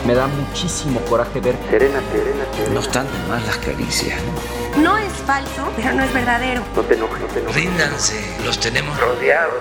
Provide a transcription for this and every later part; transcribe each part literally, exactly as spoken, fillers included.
Me da muchísimo coraje ver. Serena, serena, serena. No están de más las caricias, ¿no? No es falso, pero no es verdadero. No te enojes, no te enojes. Ríndanse, los tenemos rodeados.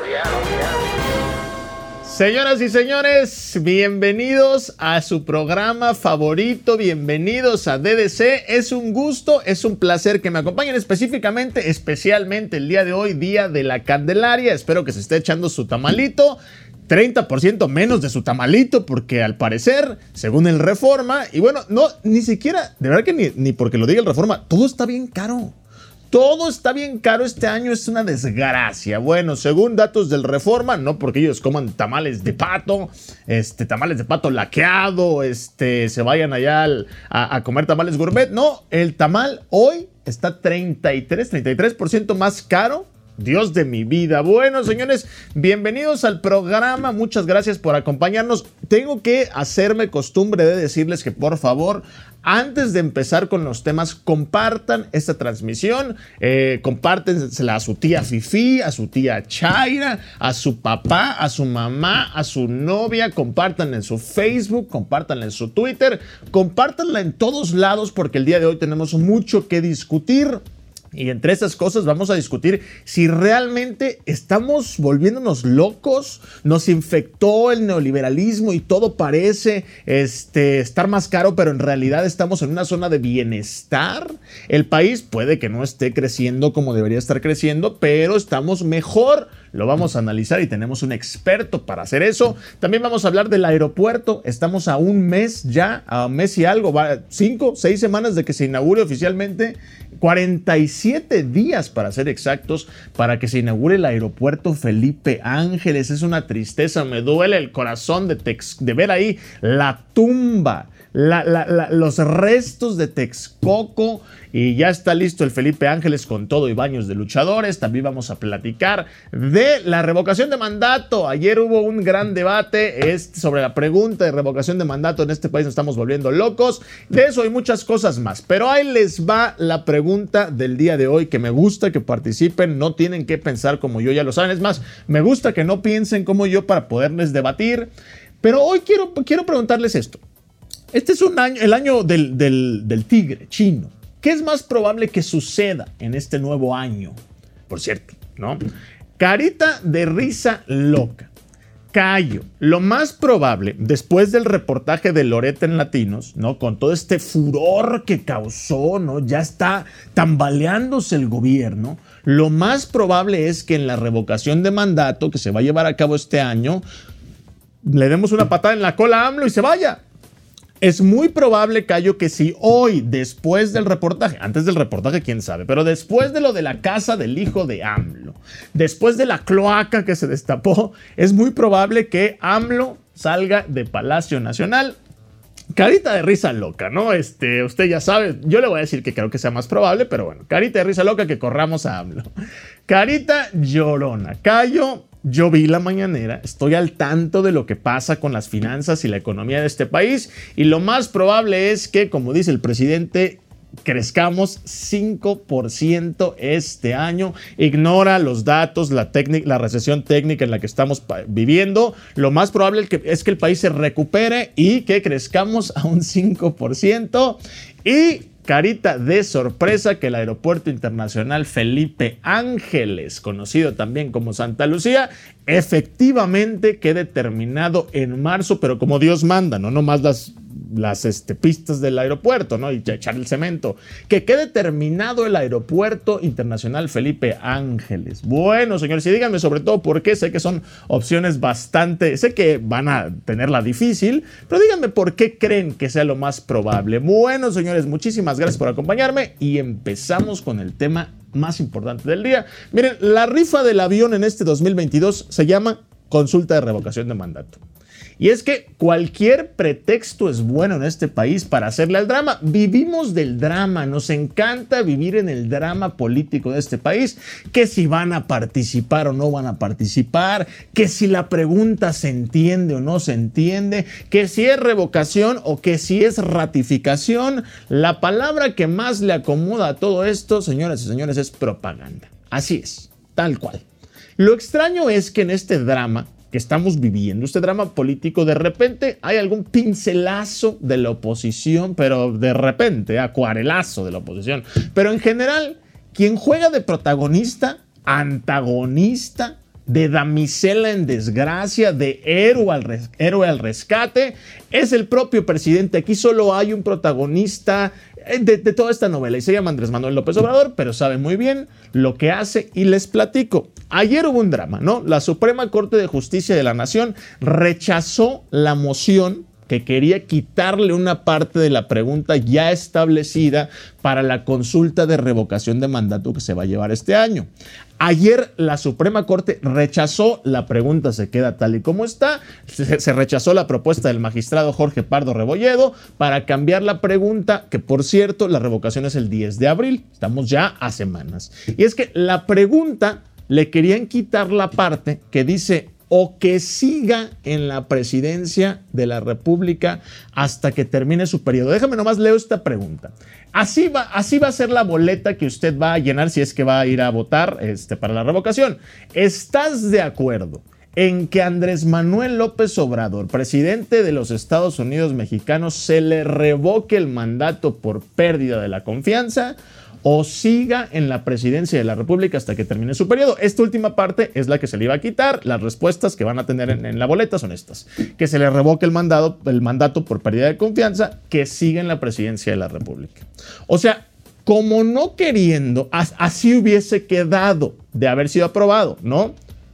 Señoras y señores, bienvenidos a su programa favorito, bienvenidos a D D C. Es un gusto, es un placer que me acompañen específicamente, especialmente el día de hoy, Día de la Candelaria. Espero que se esté echando su tamalito. treinta por ciento menos de su tamalito, porque al parecer, según el Reforma, y bueno, no, ni siquiera, de verdad que ni, ni porque lo diga el Reforma, todo está bien caro. Todo está bien caro este año, es una desgracia. Bueno, según datos del Reforma, no porque ellos coman tamales de pato, este, tamales de pato laqueado, este, se vayan allá al, a, a comer tamales gourmet. No, el tamal hoy está treinta y tres por ciento más caro. Dios de mi vida. Bueno, señores, bienvenidos al programa. Muchas gracias por acompañarnos. Tengo que hacerme costumbre de decirles que, por favor, antes de empezar con los temas, compartan esta transmisión. Eh, compártensela a su tía Fifi, a su tía Chaira, a su papá, a su mamá, a su novia. Compártanla en su Facebook, compártanla en su Twitter. Compártanla en todos lados porque el día de hoy tenemos mucho que discutir. Y entre esas cosas vamos a discutir si realmente estamos volviéndonos locos, nos infectó el neoliberalismo y todo parece este, estar más caro, pero en realidad estamos en una zona de bienestar. El país puede que no esté creciendo como debería estar creciendo, pero estamos mejor. Lo vamos a analizar y tenemos un experto para hacer eso. También vamos a hablar del aeropuerto. Estamos a un mes ya, a un mes y algo, va, cinco, seis semanas de que se inaugure oficialmente. cuarenta y siete días para ser exactos para que se inaugure el aeropuerto Felipe Ángeles. Es una tristeza, me duele el corazón de, tex, de ver ahí la tumba, la, la, la, los restos de Texcoco. Y ya está listo el Felipe Ángeles con todo y baños de luchadores. También vamos a platicar de la revocación de mandato. Ayer hubo un gran debate este, sobre la pregunta de revocación de mandato. En este país nos estamos volviendo locos. De eso y muchas cosas más. Pero ahí les va la pregunta del día de hoy, que me gusta que participen. No tienen que pensar como yo, ya lo saben. Es más, me gusta que no piensen como yo para poderles debatir. Pero hoy quiero, quiero preguntarles esto. Este es un año, el año del, del, del tigre chino. ¿Qué es más probable que suceda en este nuevo año? Por cierto, ¿no? Carita de risa loca. Cayo, lo más probable, después del reportaje de Loret en Latinos, ¿no? Con todo este furor que causó, ¿no? Ya está tambaleándose el gobierno. Lo más probable es que en la revocación de mandato que se va a llevar a cabo este año, le demos una patada en la cola a AMLO y se vaya. Es muy probable, Cayo, que si hoy, después del reportaje, antes del reportaje, quién sabe, pero después de lo de la casa del hijo de AMLO, después de la cloaca que se destapó, es muy probable que AMLO salga de Palacio Nacional. Carita de risa loca, ¿no? Este, usted ya sabe, yo le voy a decir que creo que sea más probable, pero bueno, carita de risa loca que corramos a AMLO. Carita llorona. Cayo, yo vi la mañanera, estoy al tanto de lo que pasa con las finanzas y la economía de este país y lo más probable es que, como dice el presidente, crezcamos cinco por ciento este año. Ignora los datos, la, la recesión técnica en la que estamos viviendo. Lo más probable es que el país se recupere y que crezcamos a un cinco por ciento. Y carita de sorpresa que el Aeropuerto Internacional Felipe Ángeles, conocido también como Santa Lucía, efectivamente quede terminado en marzo, pero como Dios manda, no nomás las, las este, pistas del aeropuerto, ¿no? Y echar el cemento. Que quede terminado el Aeropuerto Internacional Felipe Ángeles. Bueno, señores, y díganme sobre todo por qué. Sé que son opciones bastante, sé que van a tenerla difícil, pero díganme por qué creen que sea lo más probable. Bueno, señores, muchísimas gracias por acompañarme y empezamos con el tema más importante del día. Miren, la rifa del avión en este dos mil veintidós se llama consulta de revocación de mandato. Y es que cualquier pretexto es bueno en este país para hacerle al drama. Vivimos del drama, nos encanta vivir en el drama político de este país. Que si van a participar o no van a participar, que si la pregunta se entiende o no se entiende, que si es revocación o que si es ratificación. La palabra que más le acomoda a todo esto, señoras y señores, es propaganda. Así es, tal cual. Lo extraño es que en este drama que estamos viviendo, este drama político, de repente hay algún pincelazo de la oposición, pero de repente, acuarelazo de la oposición. Pero en general, quien juega de protagonista, antagonista, de damisela en desgracia, de héroe al, res, héroe al rescate, es el propio presidente. Aquí solo hay un protagonista de, de toda esta novela y se llama Andrés Manuel López Obrador, pero sabe muy bien lo que hace y les platico. Ayer hubo un drama, ¿no? La Suprema Corte de Justicia de la Nación rechazó la moción que quería quitarle una parte de la pregunta ya establecida para la consulta de revocación de mandato que se va a llevar este año. Ayer la Suprema Corte rechazó la pregunta, se queda tal y como está. Se, se rechazó la propuesta del magistrado Jorge Pardo Rebolledo para cambiar la pregunta, que por cierto, la revocación es el diez de abril. Estamos ya a semanas. Y es que la pregunta le querían quitar la parte que dice o que siga en la presidencia de la República hasta que termine su periodo. Déjame nomás leo esta pregunta. Así va, así va a ser la boleta que usted va a llenar si es que va a ir a votar este, para la revocación. ¿Estás de acuerdo en que Andrés Manuel López Obrador, presidente de los Estados Unidos mexicanos, se le revoque el mandato por pérdida de la confianza o siga en la presidencia de la República hasta que termine su periodo? Esta última parte es la que se le iba a quitar. Las respuestas que van a tener en, en la boleta son estas: que se le revoque el mandato, el mandato por pérdida de confianza, que siga en la presidencia de la República. O sea, como no queriendo, así hubiese quedado de haber sido aprobado, ¿no?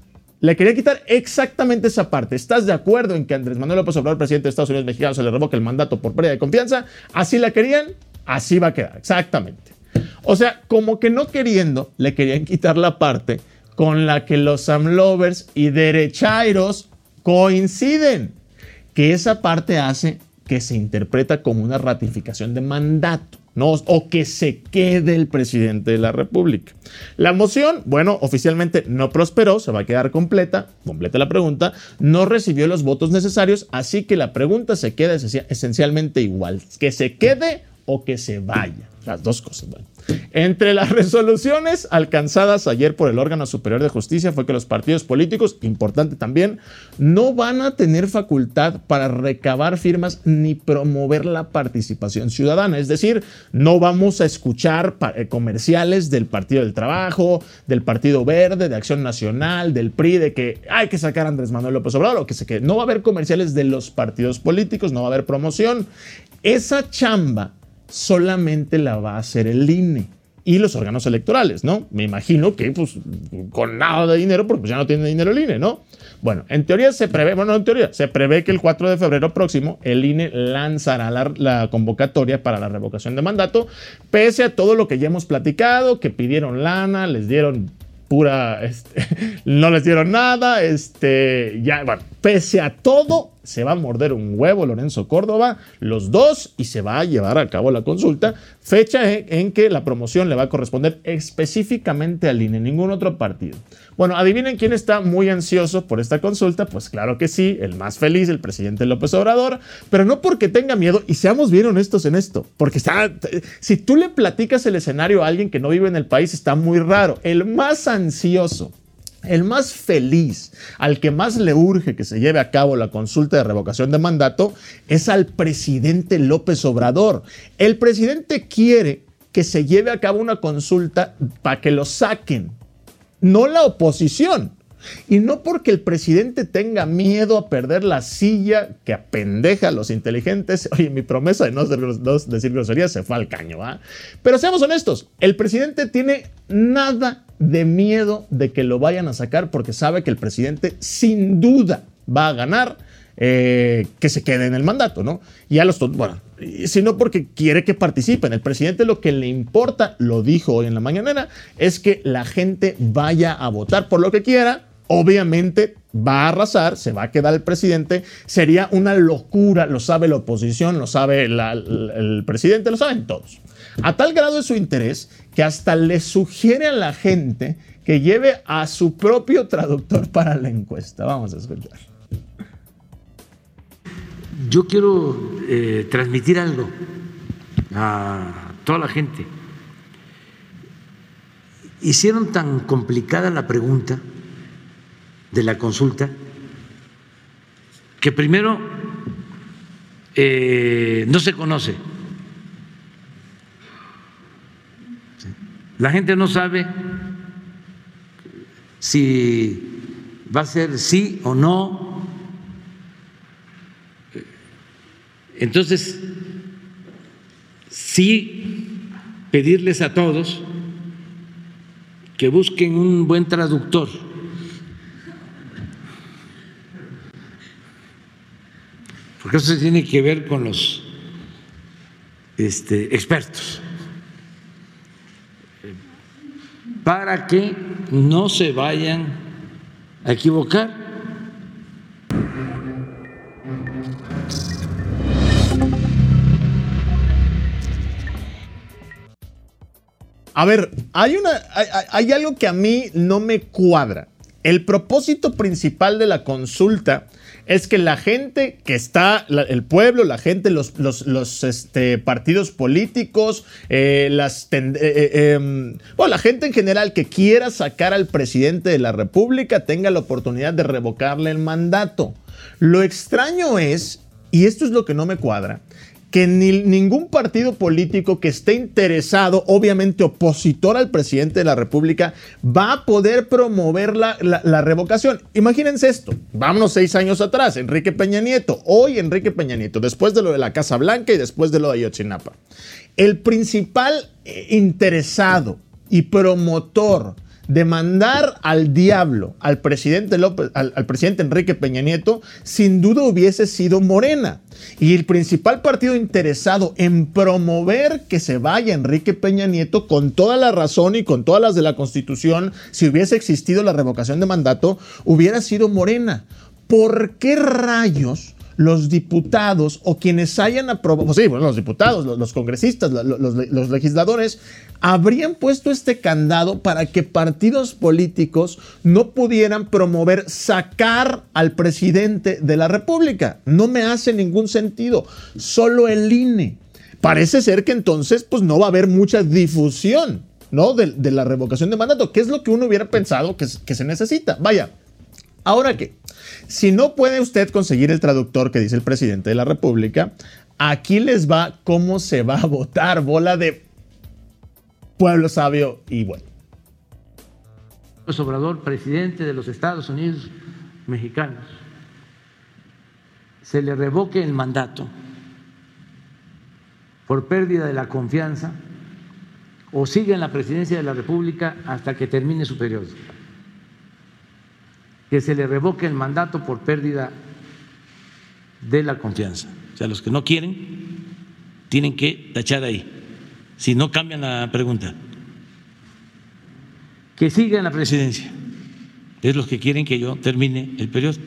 Le quería quitar exactamente esa parte. ¿Estás de acuerdo en que Andrés Manuel López Obrador, presidente de Estados Unidos mexicanos, se le revoque el mandato por pérdida de confianza? Así la querían, así va a quedar, exactamente. O sea, como que no queriendo, le querían quitar la parte con la que los AMLovers y derechairos coinciden, que esa parte hace que se interpreta como una ratificación de mandato, ¿no? O que se quede el presidente de la República. La moción, bueno, oficialmente no prosperó, se va a quedar completa, completa la pregunta, no recibió los votos necesarios, así que la pregunta se queda esencialmente igual, que se quede o que se vaya. Las dos cosas, bueno. Entre las resoluciones alcanzadas ayer por el órgano superior de justicia fue que los partidos políticos, importante también, no van a tener facultad para recabar firmas ni promover la participación ciudadana. Es decir, no vamos a escuchar comerciales del Partido del Trabajo, del Partido Verde, de Acción Nacional, del P R I, de que hay que sacar a Andrés Manuel López Obrador, o que se quede. No va a haber comerciales de los partidos políticos, no va a haber promoción. Esa chamba solamente la va a hacer el I N E y los órganos electorales, ¿no? Me imagino que pues con nada de dinero, porque pues ya no tiene dinero el I N E, ¿no? Bueno, en teoría se prevé, bueno, en teoría se prevé que el cuatro de febrero próximo el I N E lanzará la, la convocatoria para la revocación de mandato, pese a todo lo que ya hemos platicado, que pidieron lana, les dieron pura, este, no les dieron nada, este, ya, bueno, pese a todo, se va a morder un huevo Lorenzo Córdoba, los dos, y se va a llevar a cabo la consulta, fecha en que la promoción le va a corresponder específicamente al I N E, ningún otro partido. Bueno, adivinen quién está muy ansioso por esta consulta. Pues claro que sí, el más feliz, el presidente López Obrador, pero no porque tenga miedo, y seamos bien honestos en esto, porque está, si tú le platicas el escenario a alguien que no vive en el país, está muy raro. El más ansioso, el más feliz, al que más le urge que se lleve a cabo la consulta de revocación de mandato, es al presidente López Obrador. El presidente quiere que se lleve a cabo una consulta para que lo saquen, no la oposición. Y no porque el presidente tenga miedo a perder la silla que apendeja a los inteligentes. Oye, mi promesa de no decir groserías se fue al caño, ¿ah? Pero seamos honestos, el presidente tiene nada de miedo de que lo vayan a sacar, porque sabe que el presidente sin duda va a ganar, eh, que se quede en el mandato, ¿no? Y a los, bueno, sino porque quiere que participen. El presidente lo que le importa, lo dijo hoy en la mañanera, es que la gente vaya a votar por lo que quiera. Obviamente va a arrasar, se va a quedar el presidente, sería una locura, lo sabe la oposición, lo sabe la, la, el presidente, lo saben todos. A tal grado es su interés que hasta le sugiere a la gente que lleve a su propio traductor para la encuesta. Vamos a escuchar. Yo quiero eh, transmitir algo a toda la gente. Hicieron tan complicada la pregunta de la consulta que primero eh, no se conoce. La gente no sabe si va a ser sí o no. Entonces, sí pedirles a todos que busquen un buen traductor. Porque eso se tiene que ver con los este, expertos, para que no se vayan a equivocar. A ver, hay, una, hay, hay algo que a mí no me cuadra. El propósito principal de la consulta es que la gente que está, la, el pueblo, la gente, los, los, los este, partidos políticos, eh, las, eh, eh, eh, bueno, la gente en general que quiera sacar al presidente de la República tenga la oportunidad de revocarle el mandato. Lo extraño es, y esto es lo que no me cuadra, que ni, ningún partido político que esté interesado, obviamente opositor al presidente de la República, va a poder promover la, la, la revocación. Imagínense esto, vámonos seis años atrás, Enrique Peña Nieto, hoy Enrique Peña Nieto, después de lo de la Casa Blanca y después de lo de Ayotzinapa. El principal interesado y promotor de mandar al diablo al presidente López, al, al presidente Enrique Peña Nieto, sin duda hubiese sido Morena. Y el principal partido interesado en promover que se vaya Enrique Peña Nieto, con toda la razón y con todas las de la Constitución, si hubiese existido la revocación de mandato, hubiera sido Morena. ¿Por qué rayos los diputados o quienes hayan aprobado, sí, bueno, los diputados, los, los congresistas, los, los, los legisladores, habrían puesto este candado para que partidos políticos no pudieran promover sacar al presidente de la República? No me hace ningún sentido. Solo el I N E. Parece ser que entonces pues no va a haber mucha difusión, ¿no? de, de la revocación de mandato, que es lo que uno hubiera pensado que, que se necesita. Vaya, ¿ahora qué? Si no puede usted conseguir el traductor que dice el presidente de la República, aquí les va cómo se va a votar, bola de pueblo sabio y bueno. López Obrador, presidente de los Estados Unidos mexicanos, se le revoque el mandato por pérdida de la confianza o sigue en la presidencia de la República hasta que termine su periodo. Que se le revoque el mandato por pérdida de la confianza. O sea, los que no quieren tienen que tachar ahí, si no cambian la pregunta. Que siga en la presidencia, es los que quieren que yo termine el periodo.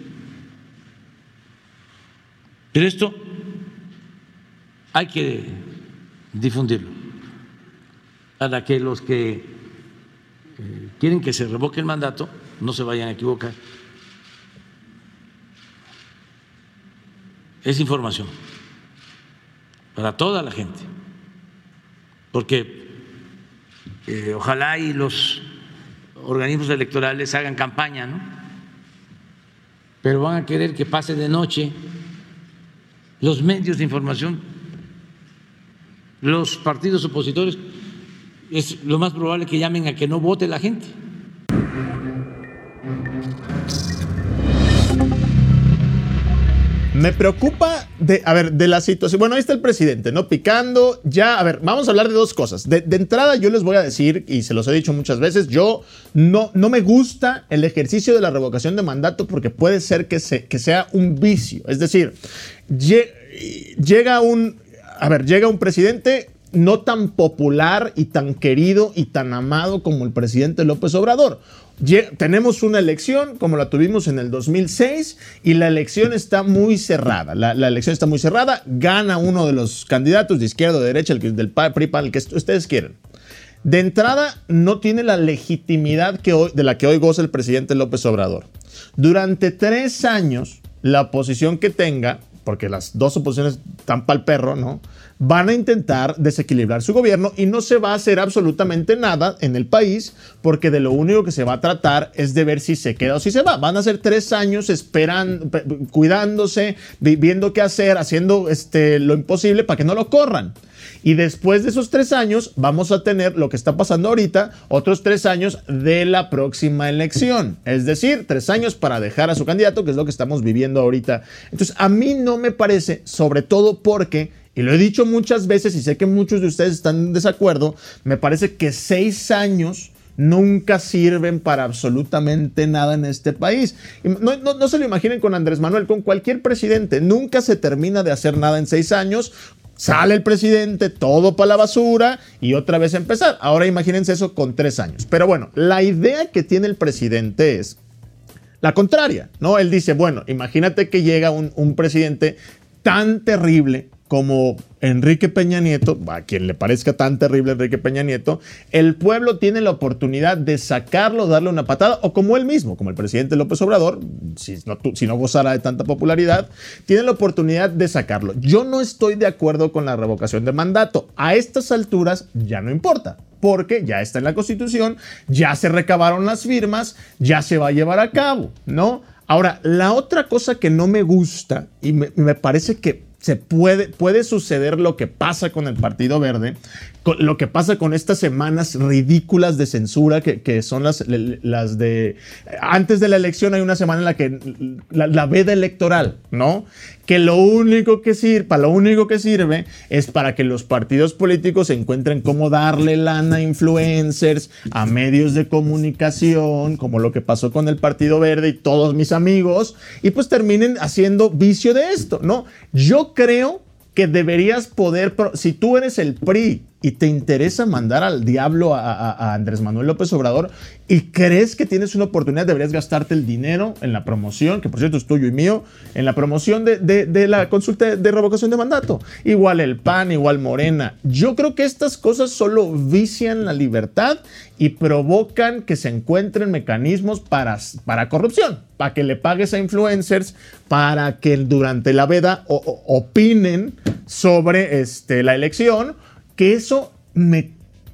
Pero esto hay que difundirlo para que los que eh, quieren que se revoque el mandato no se vayan a equivocar. Es información para toda la gente, porque eh, ojalá y los organismos electorales hagan campaña, ¿no? Pero van a querer que pase de noche. Los medios de información, los partidos opositores, es lo más probable que llamen a que no vote la gente. Me preocupa de, a ver, de la situación. Bueno, ahí está el presidente, ¿no? Picando. Ya, a ver, vamos a hablar de dos cosas. De, de entrada, yo les voy a decir, y se los he dicho muchas veces, yo no, no me gusta el ejercicio de la revocación de mandato porque puede ser que, se, que sea un vicio. Es decir, llega un, a ver, llega un presidente no tan popular y tan querido y tan amado como el presidente López Obrador. Tenemos una elección como la tuvimos en el dos mil seis y la elección está muy cerrada. La, la elección está muy cerrada. Gana uno de los candidatos de izquierda o de derecha, el del P R I, P A N, el que ustedes quieran. De entrada, no tiene la legitimidad que hoy, de la que hoy goza el presidente López Obrador. Durante tres años, la oposición que tenga porque las dos oposiciones están pa'l perro, ¿no? Van a intentar desequilibrar su gobierno y no se va a hacer absolutamente nada en el país porque de lo único que se va a tratar es de ver si se queda o si se va. Van a ser tres años esperando, cuidándose, viendo qué hacer, haciendo este, lo imposible para que no lo corran. Y después de esos tres años vamos a tener lo que está pasando ahorita, otros tres años de la próxima elección. Es decir, tres años para dejar a su candidato, que es lo que estamos viviendo ahorita. Entonces, a mí no me parece, sobre todo porque, y lo he dicho muchas veces y sé que muchos de ustedes están en desacuerdo, me parece que seis años nunca sirven para absolutamente nada en este país. No, no, no se lo imaginen con Andrés Manuel, con cualquier presidente. Nunca se termina de hacer nada en seis años. Sale el presidente, todo para la basura y otra vez empezar. Ahora imagínense eso con tres años. Pero bueno, la idea que tiene el presidente es la contraria, ¿no? Él dice, bueno, imagínate que llega un, un presidente tan terrible como Enrique Peña Nieto, a quien le parezca tan terrible Enrique Peña Nieto, el pueblo tiene la oportunidad de sacarlo, darle una patada, o como él mismo, como el presidente López Obrador, si no, si no gozara de tanta popularidad, tiene la oportunidad de sacarlo. Yo no estoy de acuerdo con la revocación de mandato. A estas alturas ya no importa, porque ya está en la Constitución, ya se recabaron las firmas, ya se va a llevar a cabo, ¿no? Ahora, la otra cosa que no me gusta, y me, me parece que se puede, puede suceder lo que pasa con el Partido Verde, con, lo que pasa con estas semanas ridículas de censura que, que son las, las de... Antes de la elección hay una semana en la que la, la veda electoral, ¿no? Que lo único que sirve, para lo único que sirve es para que los partidos políticos encuentren cómo darle lana a influencers, a medios de comunicación, como lo que pasó con el Partido Verde y todos mis amigos, y pues terminen haciendo vicio de esto, ¿no? Yo creo que deberías poder, si tú eres el P R I y te interesa mandar al diablo a, a, a Andrés Manuel López Obrador y crees que tienes una oportunidad, deberías gastarte el dinero en la promoción, que por cierto es tuyo y mío, en la promoción de, de, de la consulta de, de revocación de mandato. Igual el P A N, igual Morena. Yo creo que estas cosas solo vician la libertad y provocan que se encuentren mecanismos para, para corrupción, para que le pagues a influencers, para que durante la veda o, o, opinen sobre este, la elección, que eso me,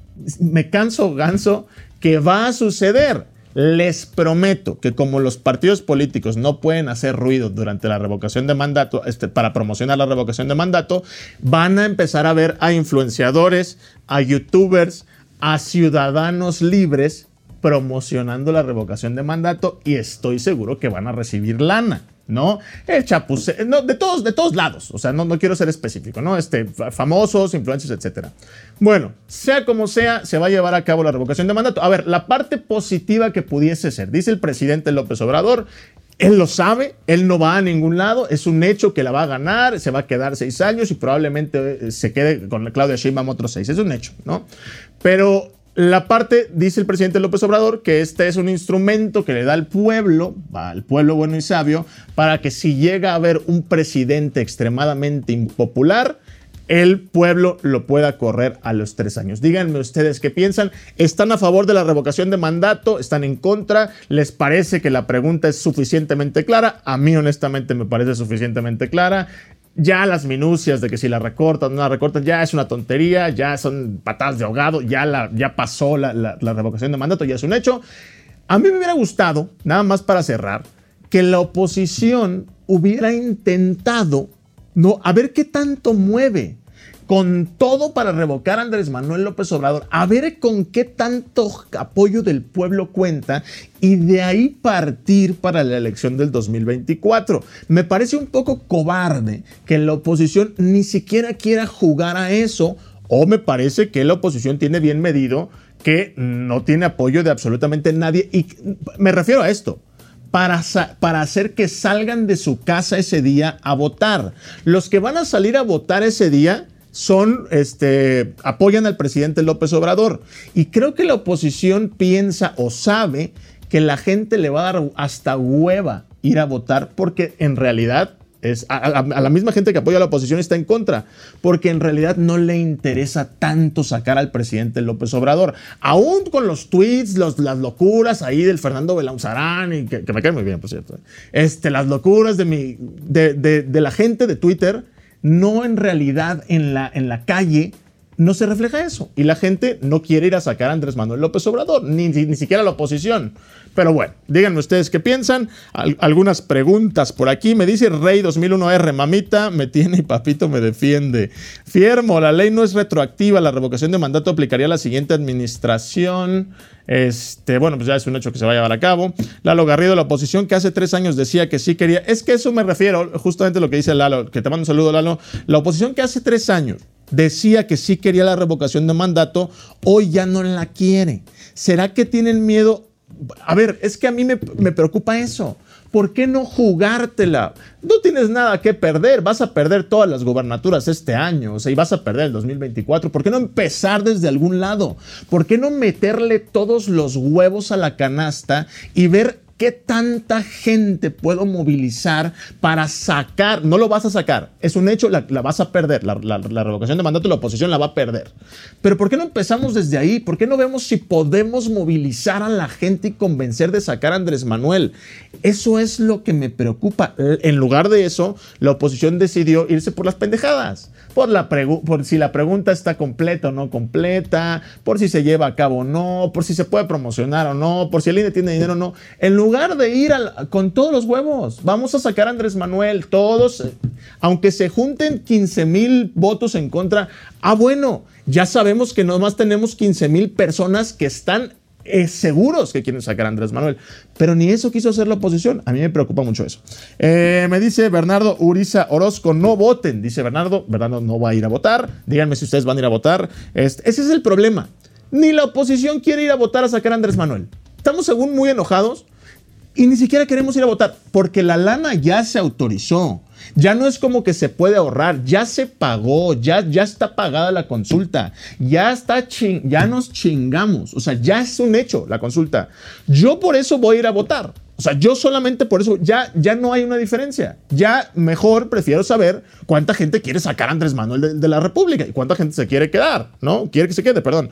me canso ganso que va a suceder. Les prometo que como los partidos políticos no pueden hacer ruido durante la revocación de mandato, este, para promocionar la revocación de mandato, van a empezar a ver a influenciadores, a youtubers, a ciudadanos libres promocionando la revocación de mandato y estoy seguro que van a recibir lana, ¿no? El chapucero, no, de todos, de todos lados, o sea, no, no quiero ser específico, ¿no? Este, famosos, influencers, etcétera. Bueno, sea como sea, se va a llevar a cabo la revocación de mandato. A ver, la parte positiva que pudiese ser, dice el presidente López Obrador, él lo sabe, él no va a ningún lado, es un hecho que la va a ganar, se va a quedar seis años y probablemente se quede con Claudia Sheinbaum otros seis, es un hecho, ¿no? Pero la parte, dice el presidente López Obrador, que este es un instrumento que le da al pueblo, al pueblo bueno y sabio, para que si llega a haber un presidente extremadamente impopular, el pueblo lo pueda correr a los tres años. Díganme ustedes qué piensan. ¿Están a favor de la revocación de mandato? ¿Están en contra? ¿Les parece que la pregunta es suficientemente clara? A mí honestamente me parece suficientemente clara. Ya las minucias de que si la recortan o no la recortan ya es una tontería, ya son patadas de ahogado, ya, la, ya pasó la, la, la revocación de mandato, ya es un hecho. A mí me hubiera gustado, nada más para cerrar, que la oposición hubiera intentado, no, a ver qué tanto mueve, con todo para revocar a Andrés Manuel López Obrador, a ver con qué tanto apoyo del pueblo cuenta y de ahí partir para la elección del dos mil veinticuatro. Me parece un poco cobarde que la oposición ni siquiera quiera jugar a eso, o me parece que la oposición tiene bien medido que no tiene apoyo de absolutamente nadie, y me refiero a esto. Para, para hacer que salgan de su casa ese día a votar. Los que van a salir a votar ese día son, este, apoyan al presidente López Obrador. Y creo que la oposición piensa o sabe que la gente le va a dar hasta hueva ir a votar porque en realidad es a, a, a la misma gente que apoya a la oposición está en contra, porque en realidad no le interesa tanto sacar al presidente López Obrador, aún con los tweets, los, las locuras ahí del Fernando Belauzarán, y que, que me cae muy bien, por cierto, este, las locuras de, mi, de, de, de la gente de Twitter, no en realidad en la, en la calle no se refleja eso. Y la gente no quiere ir a sacar a Andrés Manuel López Obrador, ni, ni, ni siquiera la oposición. Pero bueno, díganme ustedes qué piensan. Al, algunas preguntas por aquí. Me dice Rey dos mil uno R, mamita me tiene y papito me defiende. Fiermo, la ley no es retroactiva. La revocación de mandato aplicaría a la siguiente administración. Este, bueno, pues ya es un hecho que se va a llevar a cabo. Lalo Garrido, la oposición que hace tres años decía que sí quería. Es que eso me refiero, justamente lo que dice Lalo, que te mando un saludo, Lalo. La oposición que hace tres años decía que sí quería la revocación de mandato, hoy ya no la quiere. ¿Será que tienen miedo? A ver, es que a mí me, me preocupa eso. ¿Por qué no jugártela? No tienes nada que perder. Vas a perder todas las gubernaturas este año, o sea, y vas a perder el dos mil veinticuatro. ¿Por qué no empezar desde algún lado? ¿Por qué no meterle todos los huevos a la canasta y ver qué tanta gente puedo movilizar para sacar? No lo vas a sacar, es un hecho, la, la vas a perder. La, la, la revocación de mandato, la oposición la va a perder. Pero ¿por qué no empezamos desde ahí? ¿Por qué no vemos si podemos movilizar a la gente y convencer de sacar a Andrés Manuel? Eso es lo que me preocupa. En lugar de eso, la oposición decidió irse por las pendejadas. Por, la por si la pregunta está completa o no completa, por si se lleva a cabo o no, por si se puede promocionar o no, por si el I N E tiene dinero o no. En lugar de ir al, con todos los huevos, vamos a sacar a Andrés Manuel, todos, aunque se junten quince mil votos en contra. Ah, bueno, ya sabemos que nomás tenemos quince mil personas que están Eh, seguros que quieren sacar a Andrés Manuel, pero ni eso quiso hacer la oposición. A mí me preocupa mucho eso. Eh, me dice Bernardo Uriza Orozco, no voten, dice Bernardo. Bernardo no va a ir a votar. Díganme si ustedes van a ir a votar. Este, ese es el problema. Ni la oposición quiere ir a votar a sacar a Andrés Manuel. Estamos según muy enojados y ni siquiera queremos ir a votar porque la lana ya se autorizó. Ya no es como que se puede ahorrar, ya se pagó, ya, ya está pagada la consulta, ya, está ching, ya nos chingamos, o sea, ya es un hecho la consulta. Yo por eso voy a ir a votar, o sea, yo solamente por eso, ya, ya no hay una diferencia. Ya mejor prefiero saber cuánta gente quiere sacar a Andrés Manuel de, de la República y cuánta gente se quiere quedar, ¿no? Quiere que se quede, perdón.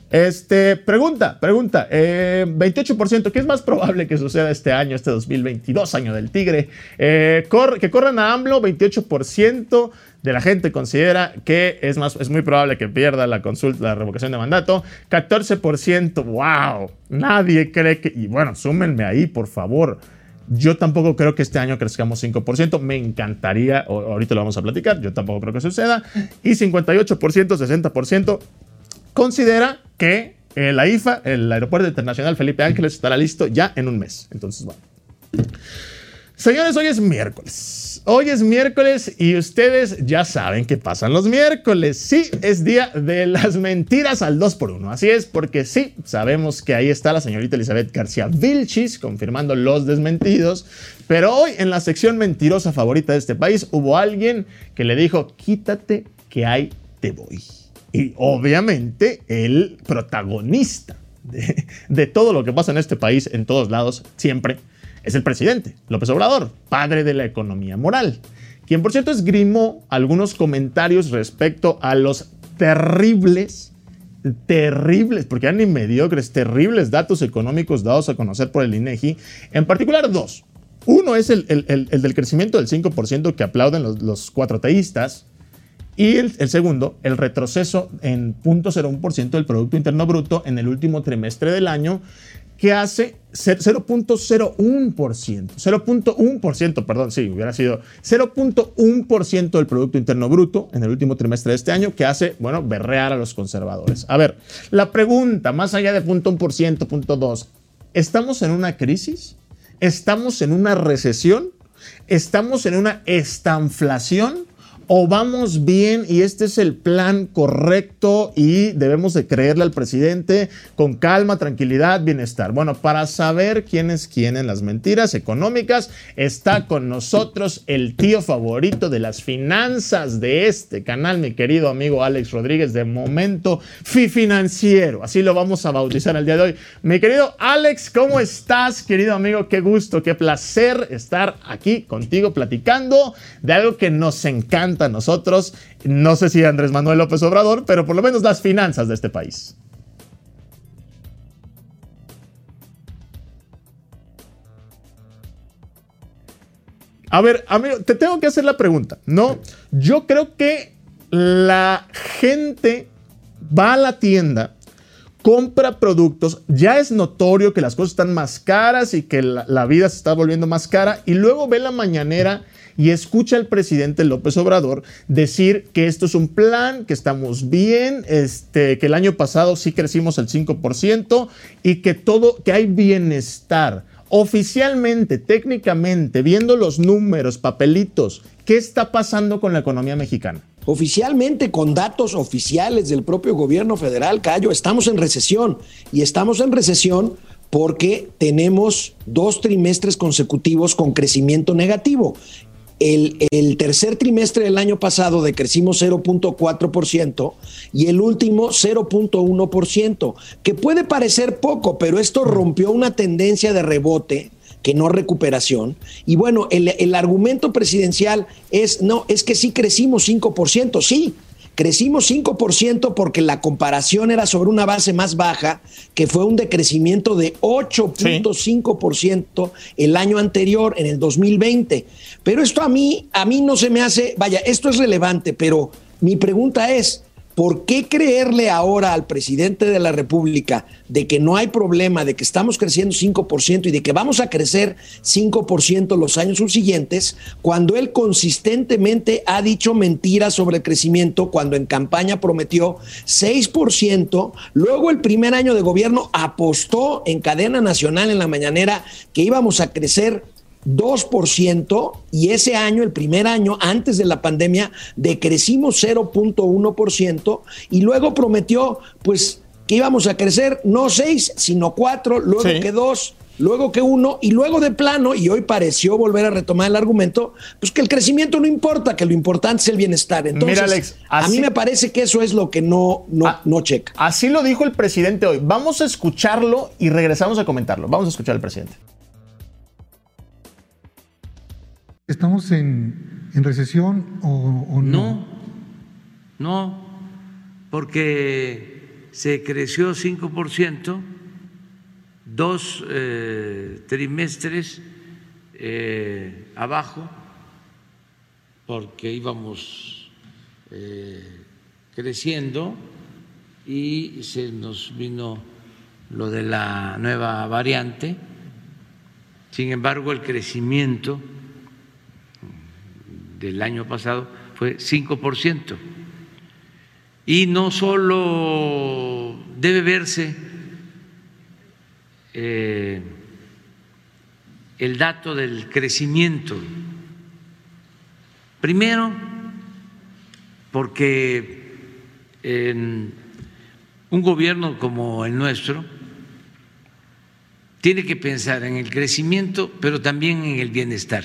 Este, pregunta, pregunta, eh, veintiocho por ciento, ¿qué es más probable que suceda este año, este dos mil veintidós, año del tigre? Eh, corre, que corran a AMLO, veintiocho por ciento de la gente considera que es, más, es muy probable que pierda la consulta, la revocación de mandato, catorce por ciento, wow, nadie cree que, y bueno, súmenme ahí, por favor. Yo tampoco creo que este año crezcamos cinco por ciento. Me encantaría, ahorita lo vamos a platicar, yo tampoco creo que suceda. Y cincuenta y ocho por ciento, sesenta por ciento considera que eh, la I F A, el Aeropuerto Internacional Felipe Ángeles, estará listo ya en un mes. Entonces, bueno. Señores, hoy es miércoles. Hoy es miércoles y ustedes ya saben que pasan los miércoles. Sí, es día de las mentiras al dos por uno. Así es, porque sí, sabemos que ahí está la señorita Elizabeth García Vilchis confirmando los desmentidos. Pero hoy, en la sección mentirosa favorita de este país, hubo alguien que le dijo, quítate que ahí te voy. Y obviamente el protagonista de, de todo lo que pasa en este país, en todos lados, siempre, es el presidente López Obrador, padre de la economía moral, quien por cierto esgrimó algunos comentarios respecto a los terribles, terribles, porque eran ni mediocres, terribles datos económicos dados a conocer por el INEGI, en particular dos. Uno es el, el, el, el del crecimiento del cinco por ciento que aplauden los, los cuatroteístas. Y el, el segundo, el retroceso en cero punto cero uno por ciento del Producto Interno Bruto en el último trimestre del año, que hace cero punto cero uno por ciento. cero punto uno por ciento, perdón, sí, hubiera sido cero punto uno por ciento del Producto Interno Bruto en el último trimestre de este año, que hace, bueno, berrear a los conservadores. A ver, la pregunta, más allá de punto uno por ciento, punto dos, ¿estamos en una crisis? ¿Estamos en una recesión? ¿Estamos en una estanflación? ¿O vamos bien y este es el plan correcto y debemos de creerle al presidente con calma, tranquilidad, bienestar? Bueno, para saber quién es quién en las mentiras económicas, está con nosotros el tío favorito de las finanzas de este canal, mi querido amigo Alex Rodríguez, de Momento Fifinanciero. Así lo vamos a bautizar el día de hoy. Mi querido Alex, ¿cómo estás, querido amigo? Qué gusto, qué placer estar aquí contigo platicando de algo que nos encanta a nosotros, no sé si Andrés Manuel López Obrador, pero por lo menos las finanzas de este país. A ver, amigo, te tengo que hacer la pregunta, ¿no? Yo creo que la gente va a la tienda, compra productos, ya es notorio que las cosas están más caras y que la, la vida se está volviendo más cara, y luego ve la mañanera y escucha al presidente López Obrador decir que esto es un plan, que estamos bien, este, que el año pasado sí crecimos el cinco por ciento y que todo, que hay bienestar. Oficialmente, técnicamente, viendo los números, papelitos, ¿qué está pasando con la economía mexicana? Oficialmente, con datos oficiales del propio gobierno federal, Cayo, estamos en recesión y estamos en recesión porque tenemos dos trimestres consecutivos con crecimiento negativo. El, el tercer trimestre del año pasado decrecimos cero punto cuatro por ciento y el último cero punto uno por ciento, que puede parecer poco, pero esto rompió una tendencia de rebote, que no recuperación. Y bueno, el, el argumento presidencial es, no, es que sí crecimos cinco por ciento, sí. Crecimos cinco por ciento porque la comparación era sobre una base más baja, que fue un decrecimiento de ocho punto cinco por ciento sí. el año anterior, en el dos mil veinte. Pero esto a mí, a mí no se me hace, vaya, esto es relevante, pero mi pregunta es, ¿por qué creerle ahora al presidente de la República de que no hay problema, de que estamos creciendo cinco por ciento y de que vamos a crecer cinco por ciento los años subsiguientes, cuando él consistentemente ha dicho mentiras sobre el crecimiento, cuando en campaña prometió seis por ciento, luego el primer año de gobierno apostó en cadena nacional en la mañanera que íbamos a crecer dos por ciento y ese año, el primer año antes de la pandemia, decrecimos cero punto uno por ciento y luego prometió pues que íbamos a crecer no seis, sino cuatro, luego sí. que dos, luego que uno y luego de plano, y hoy pareció volver a retomar el argumento, pues que el crecimiento no importa, que lo importante es el bienestar. Entonces, mira, Alex, así, a mí me parece que eso es lo que no, no, a, no checa. Así lo dijo el presidente hoy. Vamos a escucharlo y regresamos a comentarlo. Vamos a escuchar al presidente. ¿Estamos en, en recesión o, o no? No, no, porque se creció cinco por ciento, dos eh, trimestres eh, abajo, porque íbamos eh, creciendo y se nos vino lo de la nueva variante. Sin embargo, el crecimiento del año pasado fue cinco por ciento. Y no solo debe verse eh, el dato del crecimiento. Primero, porque en un gobierno como el nuestro tiene que pensar en el crecimiento, pero también en el bienestar.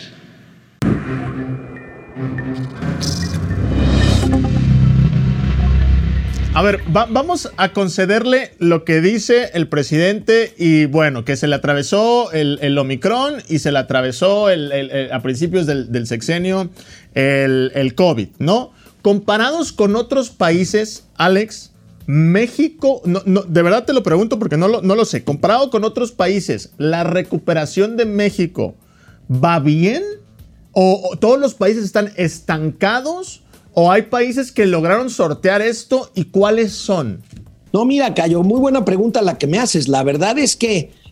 A ver, va, vamos a concederle lo que dice el presidente y bueno, que se le atravesó el, el Omicron y se le atravesó el, el, el, a principios del, del sexenio el, el COVID, ¿no? Comparados con otros países, Alex, México, no, no, de verdad te lo pregunto porque no lo, no lo sé, comparado con otros países, ¿la recuperación de México va bien? ¿O, o todos los países están estancados? ¿O hay países que lograron sortear esto y cuáles son? No, mira, Cayo, muy buena pregunta la que me haces. La verdad es que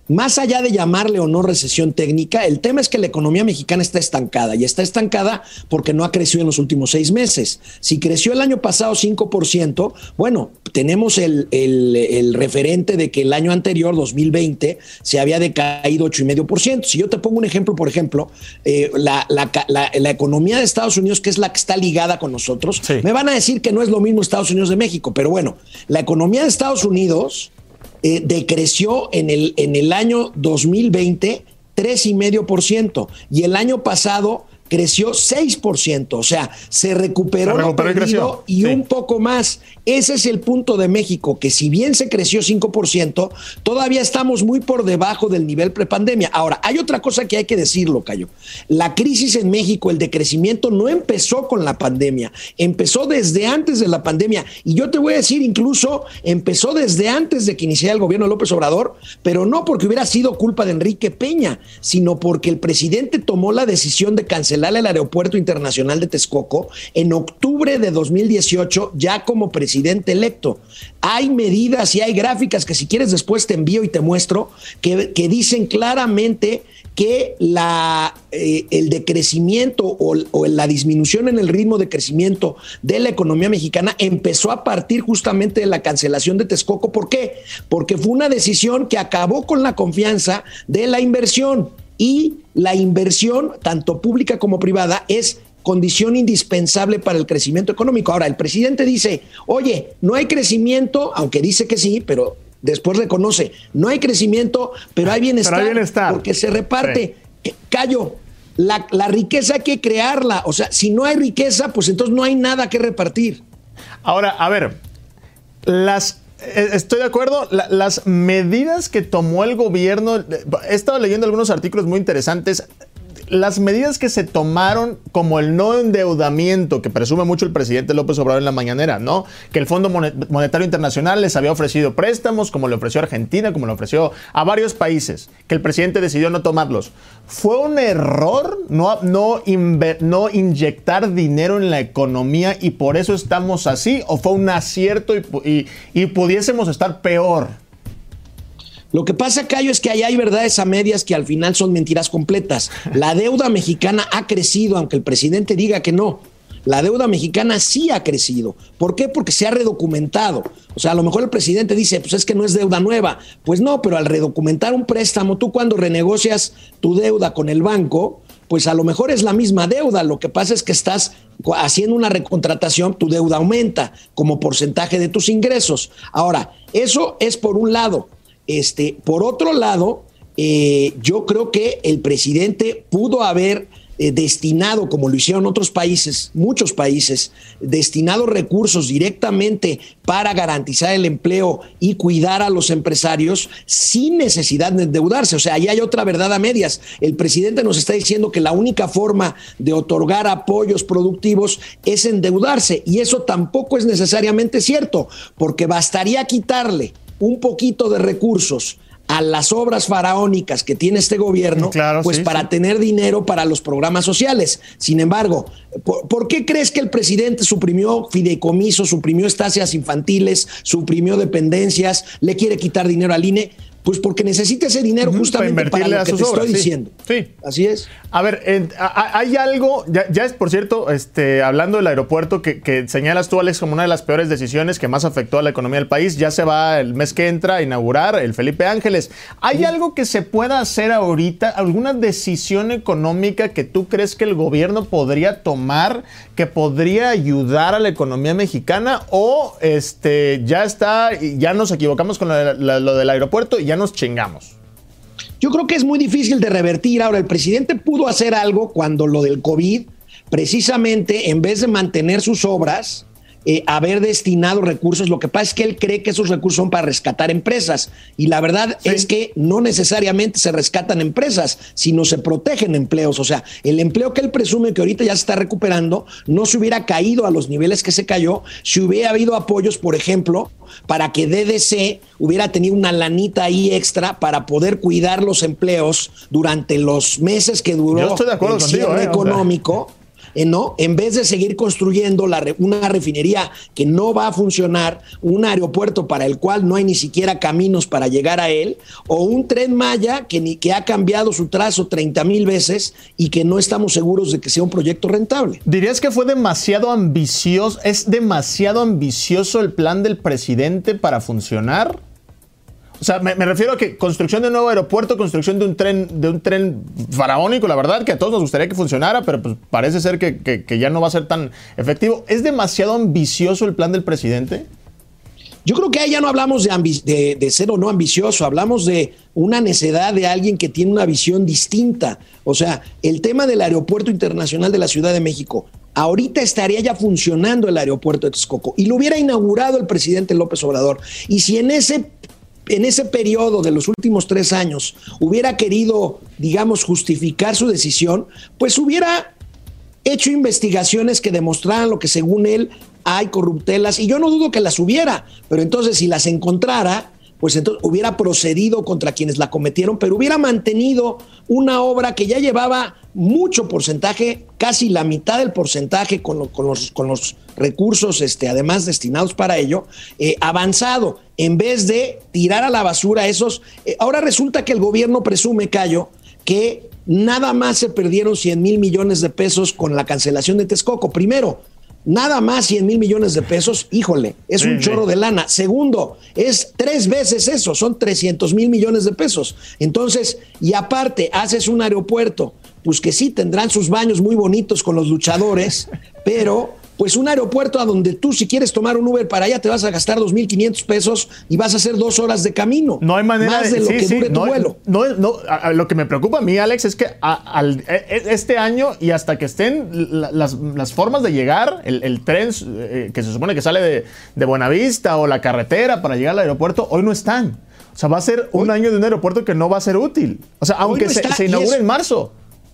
más allá de llamarle o no recesión técnica, el tema es que la economía mexicana está estancada y está estancada porque no ha crecido en los últimos seis meses. Si creció el año pasado cinco por ciento, bueno, tenemos el, el, el referente de que el año anterior, dos mil veinte, se había decaído ocho coma cinco por ciento. Si yo te pongo un ejemplo, por ejemplo, eh, la, la, la, la economía de Estados Unidos, que es la que está ligada con nosotros, sí. Me van a decir que no es lo mismo Estados Unidos de México, pero bueno, la economía de Estados Unidos Eh, decreció en el, en el año dos mil veinte tres coma cinco por ciento y el año pasado creció seis por ciento, o sea, se recuperó, se recuperó lo perdido y, y sí. un poco más. Ese es el punto de México, que si bien se creció cinco por ciento, todavía estamos muy por debajo del nivel prepandemia. Ahora, hay otra cosa que hay que decirlo, Cayo. La crisis en México, el decrecimiento, no empezó con la pandemia, empezó desde antes de la pandemia. Y yo te voy a decir, incluso empezó desde antes de que iniciara el gobierno de López Obrador, pero no porque hubiera sido culpa de Enrique Peña, sino porque el presidente tomó la decisión de cancelar el Aeropuerto Internacional de Texcoco en octubre de dos mil dieciocho, ya como presidente electo. Hay medidas y hay gráficas que si quieres después te envío y te muestro, que, que dicen claramente que la, eh, el decrecimiento o, o la disminución en el ritmo de crecimiento de la economía mexicana empezó a partir justamente de la cancelación de Texcoco. ¿Por qué? Porque fue una decisión que acabó con la confianza de la inversión. Y la inversión, tanto pública como privada, es condición indispensable para el crecimiento económico. Ahora, el presidente dice, oye, no hay crecimiento, aunque dice que sí, pero después reconoce, no hay crecimiento, pero hay bienestar, pero hay bienestar. Porque se reparte. Sí. Cayo, la, la riqueza hay que crearla. O sea, si no hay riqueza, pues entonces no hay nada que repartir. Ahora, a ver, las... Estoy de acuerdo, la, las medidas que tomó el gobierno, he estado leyendo algunos artículos muy interesantes, las medidas que se tomaron como el no endeudamiento, que presume mucho el presidente López Obrador en la mañanera, ¿no? Que el Fondo Monetario Internacional les había ofrecido préstamos, como le ofreció a Argentina, como le ofreció a varios países, que el presidente decidió no tomarlos. ¿Fue un error no, no, inver, no inyectar dinero en la economía y por eso estamos así? ¿O fue un acierto y, y, y pudiésemos estar peor? Lo que pasa, Cayo, es que ahí hay verdades a medias que al final son mentiras completas. La deuda mexicana ha crecido, aunque el presidente diga que no. La deuda mexicana sí ha crecido. ¿Por qué? Porque se ha redocumentado. O sea, a lo mejor el presidente dice, pues es que no es deuda nueva. Pues no, pero al redocumentar un préstamo, tú cuando renegocias tu deuda con el banco, pues a lo mejor es la misma deuda. Lo que pasa es que estás haciendo una recontratación, tu deuda aumenta como porcentaje de tus ingresos. Ahora, eso es por un lado. Este, por otro lado, eh, yo creo que el presidente pudo haber eh, destinado, como lo hicieron otros países, muchos países, destinado recursos directamente para garantizar el empleo y cuidar a los empresarios sin necesidad de endeudarse. O sea, ahí hay otra verdad a medias. El presidente nos está diciendo que la única forma de otorgar apoyos productivos es endeudarse, y eso tampoco es necesariamente cierto, porque bastaría quitarle un poquito de recursos a las obras faraónicas que tiene este gobierno, claro, pues sí, para sí. tener dinero para los programas sociales. Sin embargo, ¿por, ¿por qué crees que el presidente suprimió fideicomisos, suprimió estancias infantiles, suprimió dependencias, le quiere quitar dinero al I N E? Pues porque necesita ese dinero justamente para, para lo que te obras, estoy sí. diciendo. Sí. Así es. A ver, eh, hay algo, ya, ya es por cierto, este, hablando del aeropuerto, que, que señalas tú, Alex, como una de las peores decisiones que más afectó a la economía del país. Ya se va el mes que entra a inaugurar el Felipe Ángeles. ¿Hay sí. algo que se pueda hacer ahorita? ¿Alguna decisión económica que tú crees que el gobierno podría tomar, que podría ayudar a la economía mexicana? ¿O este, ya está, ya nos equivocamos con lo, de, lo del aeropuerto y ya nos chingamos? Yo creo que es muy difícil de revertir. Ahora, el presidente pudo hacer algo cuando lo del COVID, precisamente en vez de mantener sus obras, eh, haber destinado recursos. Lo que pasa es que él cree que esos recursos son para rescatar empresas, y la verdad sí. es que no necesariamente se rescatan empresas, sino se protegen empleos. O sea, el empleo que él presume que ahorita ya se está recuperando no se hubiera caído a los niveles que se cayó si hubiera habido apoyos, por ejemplo, para que D D C hubiera tenido una lanita ahí extra para poder cuidar los empleos durante los meses que duró el cierre contigo, eh, económico. O sea. eh, ¿no? En vez de seguir construyendo la, una refinería que no va a funcionar, un aeropuerto para el cual no hay ni siquiera caminos para llegar a él, o un Tren Maya que, ni, que ha cambiado su trazo treinta mil veces y que no estamos seguros de que sea un proyecto rentable. ¿Dirías que fue demasiado ambicioso, es demasiado ambicioso el plan del presidente para funcionar? O sea, me, me refiero a que construcción de un nuevo aeropuerto, construcción de un tren, de un tren faraónico, la verdad, que a todos nos gustaría que funcionara, pero pues parece ser que, que, que ya no va a ser tan efectivo. ¿Es demasiado ambicioso el plan del presidente? Yo creo que ahí ya no hablamos de, ambi- de, de ser o no ambicioso, hablamos de una necedad de alguien que tiene una visión distinta. O sea, el tema del Aeropuerto Internacional de la Ciudad de México, ahorita estaría ya funcionando el aeropuerto de Texcoco y lo hubiera inaugurado el presidente López Obrador. Y si en ese en ese periodo de los últimos tres años hubiera querido, digamos, justificar su decisión, pues hubiera hecho investigaciones que demostraran lo que según él hay corruptelas, y yo no dudo que las hubiera, pero entonces si las encontrara, pues entonces hubiera procedido contra quienes la cometieron, pero hubiera mantenido una obra que ya llevaba mucho porcentaje, casi la mitad del porcentaje con, lo, con, los, con los recursos este, además destinados para ello, eh, avanzado, en vez de tirar a la basura esos. Eh, ahora resulta que el gobierno presume, Cayo, que nada más se perdieron cien mil millones de pesos con la cancelación de Texcoco. Primero, nada más cien mil millones de pesos, híjole, es un sí, chorro sí. de lana. Segundo, es tres veces eso, son trescientos mil millones de pesos. Entonces, y aparte, haces un aeropuerto, pues que sí tendrán sus baños muy bonitos con los luchadores, pero pues un aeropuerto a donde tú si quieres tomar un Uber para allá te vas a gastar dos mil quinientos pesos y vas a hacer dos horas de camino. No hay manera más de, de lo sí, que sí, dure no, tu vuelo. No, no, a, a, lo que me preocupa a mí, Alex, es que a, al, este año y hasta que estén la, las, las formas de llegar, el, el tren eh, que se supone que sale de, de Buenavista o la carretera para llegar al aeropuerto, hoy no están. O sea, va a ser un hoy, año de un aeropuerto que no va a ser útil. O sea, aunque no se, se inaugure en marzo.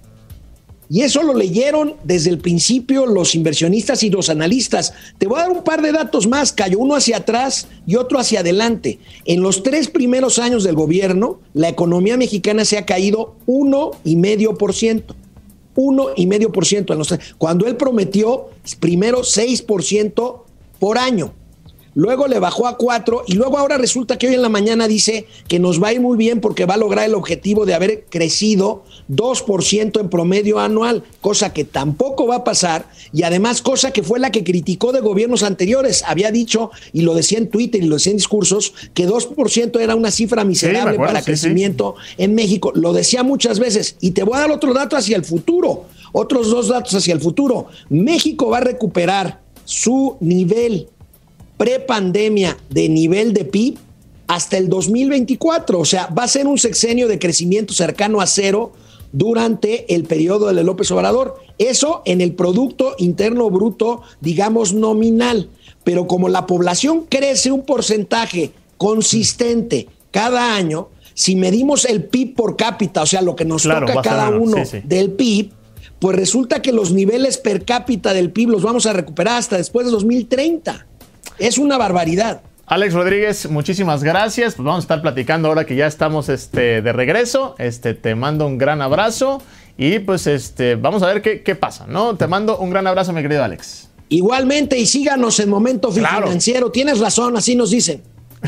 Y eso lo leyeron desde el principio los inversionistas y los analistas. Te voy a dar un par de datos más, Cayo, uno hacia atrás y otro hacia adelante. En los tres primeros años del gobierno, la economía mexicana se ha caído uno y medio por ciento. Uno y medio por ciento en los tres. Cuando él prometió primero seis por ciento por año. Luego le bajó a cuatro y luego ahora resulta que hoy en la mañana dice que nos va a ir muy bien porque va a lograr el objetivo de haber crecido dos por ciento en promedio anual, cosa que tampoco va a pasar y además cosa que fue la que criticó de gobiernos anteriores. Había dicho, y lo decía en Twitter y lo decía en discursos, que dos por ciento era una cifra miserable sí, acuerdo, para sí, crecimiento sí. en México. Lo decía muchas veces y te voy a dar otro dato hacia el futuro, otros dos datos hacia el futuro. México va a recuperar su nivel prepandemia de nivel de P I B hasta el dos mil veinticuatro, o sea, va a ser un sexenio de crecimiento cercano a cero durante el periodo de López Obrador. Eso en el Producto Interno Bruto, digamos, nominal. Pero como la población crece un porcentaje consistente cada año, si medimos el P I B por cápita, o sea, lo que nos claro, toca cada uno sí, sí. del P I B, pues resulta que los niveles per cápita del P I B los vamos a recuperar hasta después de dos mil treinta. Es una barbaridad. Alex Rodríguez, muchísimas gracias. Pues vamos a estar platicando ahora que ya estamos este, de regreso. Este, te mando un gran abrazo y pues este, vamos a ver qué, qué pasa, ¿no? Te mando un gran abrazo, mi querido Alex. Igualmente, y síganos en Momento claro. Financiero. Tienes razón, así nos dicen.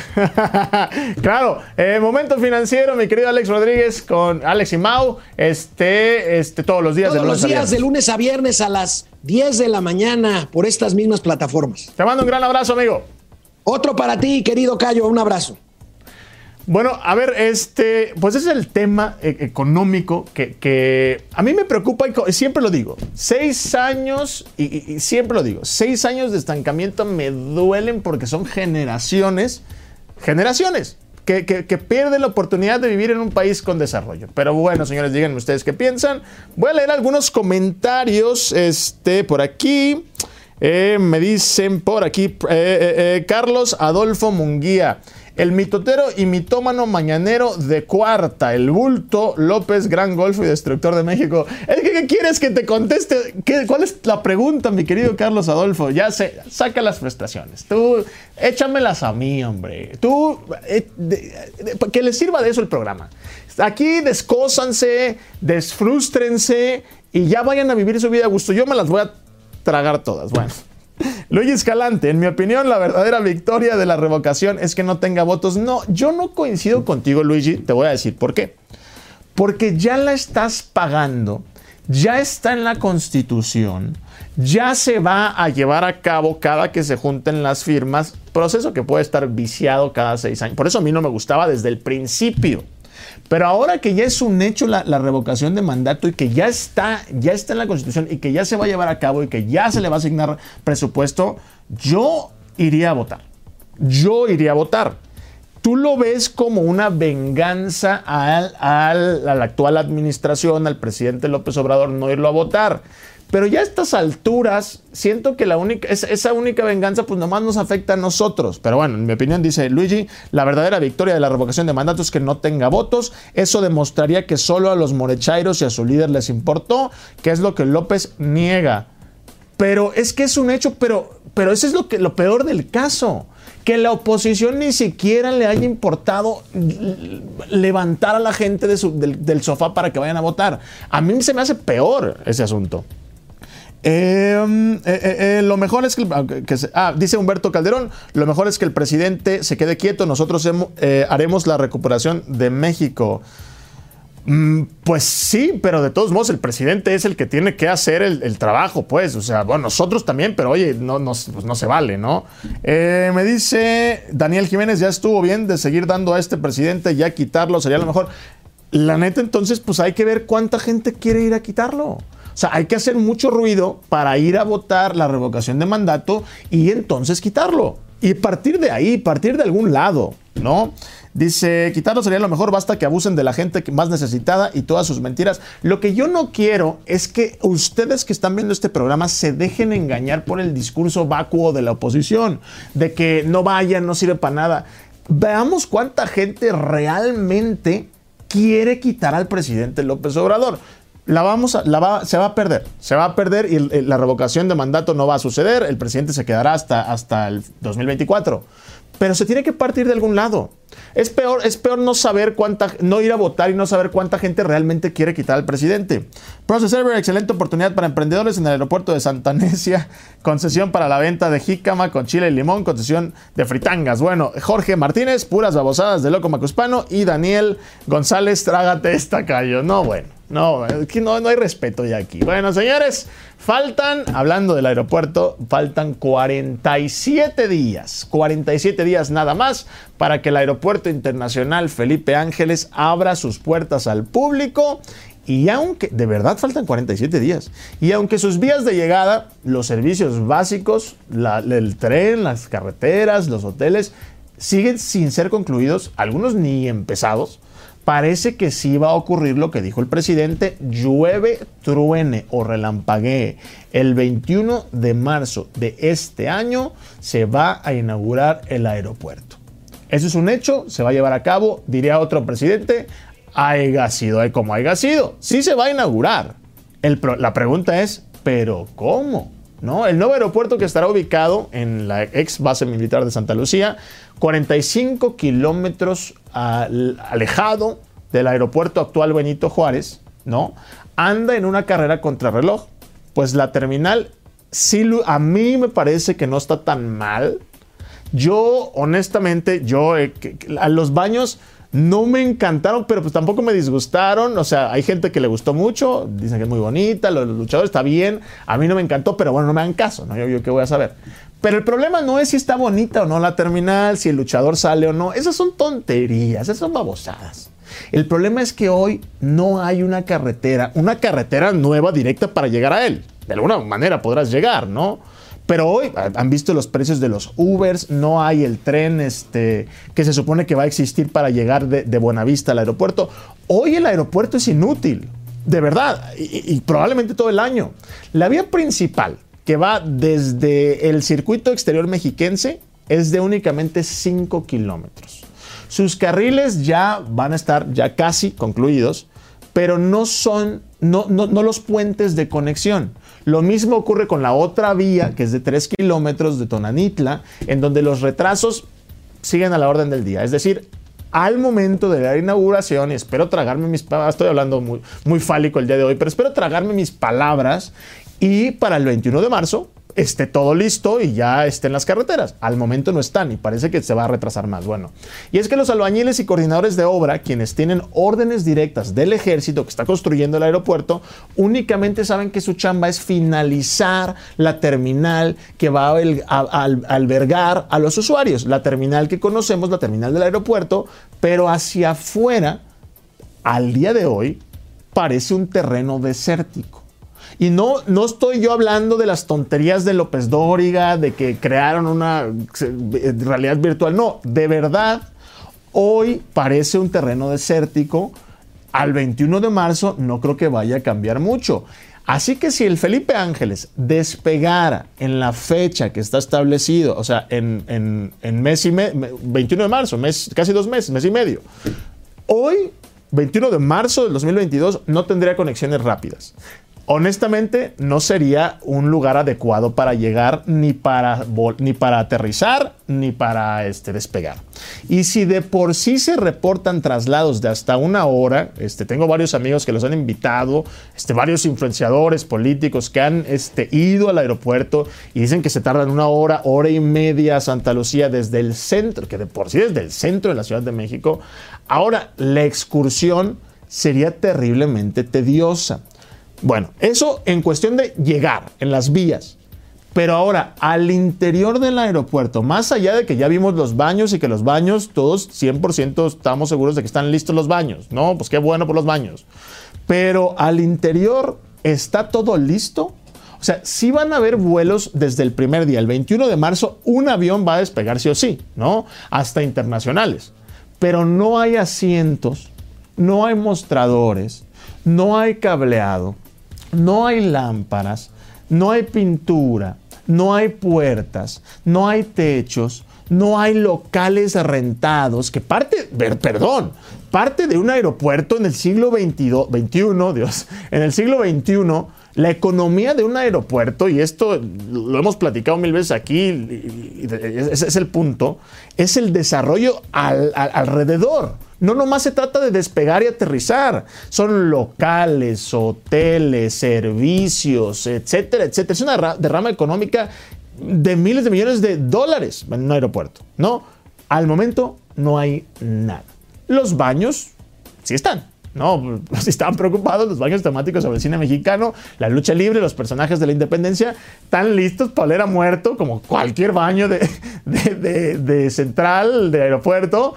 Claro, eh, Momento Financiero, mi querido Alex Rodríguez con Alex y Mau, este, este, todos los días todos de lunes los días a viernes. de lunes a viernes a las diez de la mañana por estas mismas plataformas. Te mando un gran abrazo, amigo. Otro para ti, querido Cayo, un abrazo. Bueno, a ver, este, pues ese es el tema eh, económico que, que a mí me preocupa y siempre lo digo. Seis años, y, y, y siempre lo digo, seis años de estancamiento me duelen porque son generaciones, generaciones que, que, que pierden la oportunidad de vivir en un país con desarrollo. Pero bueno, señores, díganme ustedes qué piensan. Voy a leer algunos comentarios este, por aquí. Eh, me dicen por aquí, eh, eh, eh, Carlos Adolfo Munguía. El mitotero y mitómano mañanero de cuarta, el bulto López, gran golfo y destructor de México. Es que, ¿qué quieres que te conteste? ¿Qué, ¿Cuál es la pregunta, mi querido Carlos Adolfo? Ya sé, saca las frustraciones. Tú, échamelas a mí, hombre. Tú, eh, de, de, que les sirva de eso el programa. Aquí descósanse, desfrústrense y ya vayan a vivir su vida a gusto. Yo me las voy a tragar todas. Bueno. Luigi Escalante, en mi opinión, la verdadera victoria de la revocación es que no tenga votos. No, yo no coincido contigo, Luigi. Te voy a decir por qué. Porque ya la estás pagando, ya está en la Constitución, ya se va a llevar a cabo cada que se junten las firmas, proceso que puede estar viciado cada seis años. Por eso a mí no me gustaba desde el principio. Pero ahora que ya es un hecho la, la revocación de mandato y que ya está, ya está en la Constitución y que ya se va a llevar a cabo y que ya se le va a asignar presupuesto, yo iría a votar. Yo iría a votar. Tú lo ves como una venganza al, al, a la actual administración, al presidente López Obrador, no irlo a votar. Pero ya a estas alturas, siento que la única, esa, esa única venganza pues nomás nos afecta a nosotros. Pero bueno, en mi opinión, dice Luigi, la verdadera victoria de la revocación de mandato es que no tenga votos. Eso demostraría que solo a los morechairos y a su líder les importó, que es lo que López niega. Pero es que es un hecho, pero, pero eso es lo, que, lo peor del caso. Que la oposición ni siquiera le haya importado levantar a la gente de su, del, del sofá para que vayan a votar. A mí se me hace peor ese asunto. Eh, eh, eh, lo mejor es que, que se, ah, dice Humberto Calderón, lo mejor es que el presidente se quede quieto, nosotros hemos, eh, haremos la recuperación de México. Mm, pues sí, pero de todos modos el presidente es el que tiene que hacer el, el trabajo, pues, o sea, bueno, nosotros también, pero oye, no, no, pues no se vale, ¿no? Eh, me dice Daniel Jiménez, ya estuvo bien de seguir dando a este presidente, ya quitarlo sería lo mejor. La neta, entonces, pues hay que ver cuánta gente quiere ir a quitarlo. O sea, hay que hacer mucho ruido para ir a votar la revocación de mandato y entonces quitarlo. Y partir de ahí, partir de algún lado, ¿no? Dice, quitarlo sería lo mejor, basta que abusen de la gente más necesitada y todas sus mentiras. Lo que yo no quiero es que ustedes que están viendo este programa se dejen engañar por el discurso vacuo de la oposición, de que no vayan, no sirve para nada. Veamos cuánta gente realmente quiere quitar al presidente López Obrador. La vamos a, la va, se va a perder, se va a perder y el, la revocación de mandato no va a suceder, el presidente se quedará hasta, hasta el dos mil veinticuatro. Pero se tiene que partir de algún lado. Es peor, es peor no saber cuánta, no ir a votar y no saber cuánta gente realmente quiere quitar al presidente. Process Server, excelente oportunidad para emprendedores en el aeropuerto de Santa Necia. Concesión para la venta de jícama con chile y limón, concesión de fritangas. Bueno, Jorge Martínez, puras babosadas de Loco Macuspano. Y Daniel González, trágate esta callo. No, bueno. No, aquí no, no hay respeto ya aquí. Bueno, señores, faltan, hablando del aeropuerto, faltan cuarenta y siete días, cuarenta y siete días nada más para que el Aeropuerto Internacional Felipe Ángeles abra sus puertas al público. Y aunque, de verdad faltan cuarenta y siete días, y aunque sus vías de llegada, los servicios básicos, la, el tren, las carreteras, los hoteles, siguen sin ser concluidos, algunos ni empezados, parece que sí va a ocurrir lo que dijo el presidente, llueve, truene o relampaguee. El veintiuno de marzo de este año se va a inaugurar el aeropuerto. Eso es un hecho, se va a llevar a cabo, diría otro presidente, haya sido, como haya sido. Sí se va a inaugurar. El, la pregunta es, ¿pero cómo? ¿No? El nuevo aeropuerto que estará ubicado en la ex base militar de Santa Lucía, cuarenta y cinco kilómetros al, alejado del aeropuerto actual Benito Juárez, ¿no? Anda en una carrera contrarreloj. Pues la terminal, sí, a mí me parece que no está tan mal. Yo, honestamente, yo eh, a los baños no me encantaron, pero pues tampoco me disgustaron. O sea, hay gente que le gustó mucho, dicen que es muy bonita, los luchadores, está bien. A mí no me encantó, pero bueno, no me hagan caso, ¿no? Yo, yo qué voy a saber. Pero el problema no es si está bonita o no la terminal, si el luchador sale o no. Esas son tonterías, esas son babosadas. El problema es que hoy no hay una carretera, una carretera nueva directa para llegar a él. De alguna manera podrás llegar, ¿no? Pero hoy han visto los precios de los Ubers, no hay el tren este, que se supone que va a existir para llegar de, de Buenavista al aeropuerto. Hoy el aeropuerto es inútil, de verdad, y, y probablemente todo el año. La vía principal que va desde el circuito exterior mexiquense, es de únicamente cinco kilómetros. Sus carriles ya van a estar ya casi concluidos, pero no son, no, no, no los puentes de conexión. Lo mismo ocurre con la otra vía, que es de tres kilómetros de Tonanitla, en donde los retrasos siguen a la orden del día. Es decir, al momento de la inauguración, y espero tragarme mis palabras, estoy hablando muy, muy fálico el día de hoy, pero espero tragarme mis palabras, y para el veintiuno de marzo esté todo listo y ya esté en las carreteras. Al momento no están y parece que se va a retrasar más. Bueno, y es que los albañiles y coordinadores de obra, quienes tienen órdenes directas del ejército que está construyendo el aeropuerto, únicamente saben que su chamba es finalizar la terminal que va a, a, a, a albergar a los usuarios. La terminal que conocemos, la terminal del aeropuerto, pero hacia afuera, al día de hoy, parece un terreno desértico. Y no, no estoy yo hablando de las tonterías de López Dóriga, de que crearon una realidad virtual. No, de verdad, hoy parece un terreno desértico. Al veintiuno de marzo no creo que vaya a cambiar mucho. Así que si el Felipe Ángeles despegara en la fecha que está establecido, o sea, en, en, en mes y medio, veintiuno de marzo, mes, casi dos meses, mes y medio, hoy, veintiuno de marzo del dos mil veintidós, no tendría conexiones rápidas. Honestamente, no sería un lugar adecuado para llegar, ni para, ni para aterrizar, ni para este, despegar. Y si de por sí se reportan traslados de hasta una hora, este, tengo varios amigos que los han invitado, este, varios influenciadores políticos que han este, ido al aeropuerto y dicen que se tardan una hora, hora y media a Santa Lucía desde el centro, que de por sí desde el centro de la Ciudad de México. Ahora, la excursión sería terriblemente tediosa. Bueno, eso en cuestión de llegar en las vías. Pero ahora, al interior del aeropuerto, más allá de que ya vimos los baños y que los baños, todos cien por ciento estamos seguros de que están listos los baños, ¿no? Pues qué bueno por los baños. Pero al interior, ¿está todo listo? O sea, sí van a haber vuelos desde el primer día. El veintiuno de marzo, un avión va a despegar sí o sí, ¿no? Hasta internacionales. Pero no hay asientos, no hay mostradores, no hay cableado. No hay lámparas, no hay pintura, no hay puertas, no hay techos, no hay locales rentados, que parte, perdón, parte de un aeropuerto en el siglo veintiuno, Dios, en el siglo veintiuno, la economía de un aeropuerto, y esto lo hemos platicado mil veces aquí, y ese es el punto, es el desarrollo al, al, alrededor. No nomás se trata de despegar y aterrizar. Son locales, hoteles, servicios, etcétera, etcétera. Es una derrama económica de miles de millones de dólares en un aeropuerto, ¿no? Al momento no hay nada. Los baños sí están, ¿no? Si estaban preocupados, los baños temáticos sobre el cine mexicano, la lucha libre, los personajes de la independencia, están listos para oler a muerto, como cualquier baño de, de, de, de central, de aeropuerto.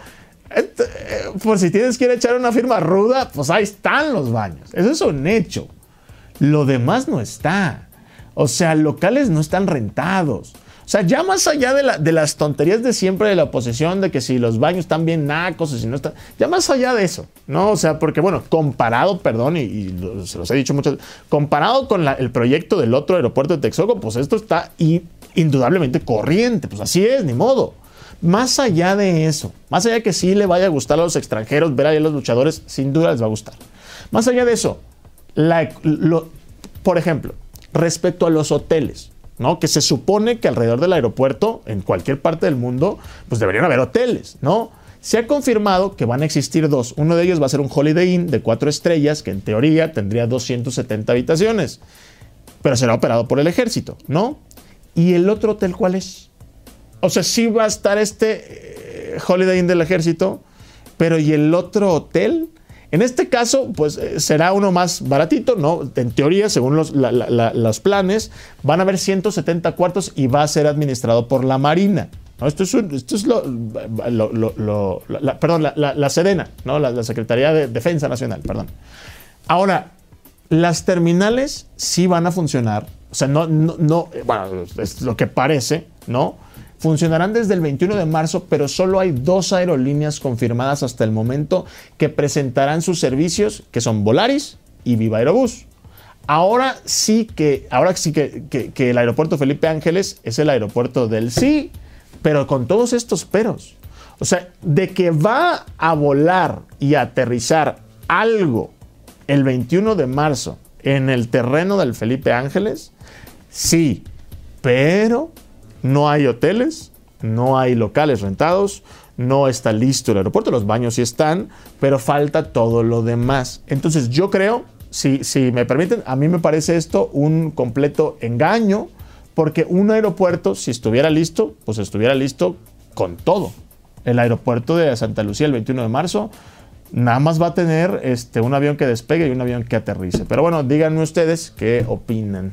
Por si tienes que ir a echar una firma ruda, pues ahí están los baños. Eso es un hecho. Lo demás no está. O sea, locales no están rentados. O sea, ya más allá de, la, de las tonterías de siempre de la oposición, de que si los baños están bien nacos o si no están, ya más allá de eso, ¿no? O sea, porque bueno, comparado, perdón, y, y se los he dicho muchas veces, comparado con la, el proyecto del otro aeropuerto de Texcoco, pues esto está y, indudablemente corriente, pues así es, ni modo. Más allá de eso, más allá de que sí le vaya a gustar a los extranjeros ver ahí a los luchadores, sin duda les va a gustar. Más allá de eso, la, lo, por ejemplo, respecto a los hoteles, ¿no? Que se supone que alrededor del aeropuerto, en cualquier parte del mundo, pues deberían haber hoteles, ¿no? Se ha confirmado que van a existir dos. Uno de ellos va a ser un Holiday Inn de cuatro estrellas, que en teoría tendría doscientas setenta habitaciones, pero será operado por el ejército, ¿no? ¿Y el otro hotel cuál es? O sea, sí va a estar este eh, Holiday Inn del ejército, pero ¿y el otro hotel? En este caso, pues eh, será uno más baratito, ¿no? En teoría, según los, la, la, la, los planes, van a haber ciento setenta cuartos y va a ser administrado por la Marina, ¿no? Esto es, un, esto es lo, lo, lo, lo la, perdón, la, la, la Sedena, ¿no? La, la Secretaría de Defensa Nacional, perdón. Ahora, las terminales sí van a funcionar, o sea, no, no, no bueno, es lo que parece, ¿no? Funcionarán desde el veintiuno de marzo, pero solo hay dos aerolíneas confirmadas hasta el momento que presentarán sus servicios, que son Volaris y Viva Aerobús. Ahora sí que, ahora sí que, que, que el aeropuerto Felipe Ángeles es el aeropuerto del sí, pero con todos estos peros. O sea, de que va a volar y a aterrizar algo el veintiuno de marzo en el terreno del Felipe Ángeles, sí, pero no hay hoteles, no hay locales rentados, no está listo el aeropuerto, los baños sí están, pero falta todo lo demás. Entonces yo creo, si, si me permiten, a mí me parece esto un completo engaño, porque un aeropuerto, si estuviera listo, pues estuviera listo con todo. El aeropuerto de Santa Lucía el veintiuno de marzo nada más va a tener este, un avión que despegue y un avión que aterrice. Pero bueno, díganme ustedes qué opinan.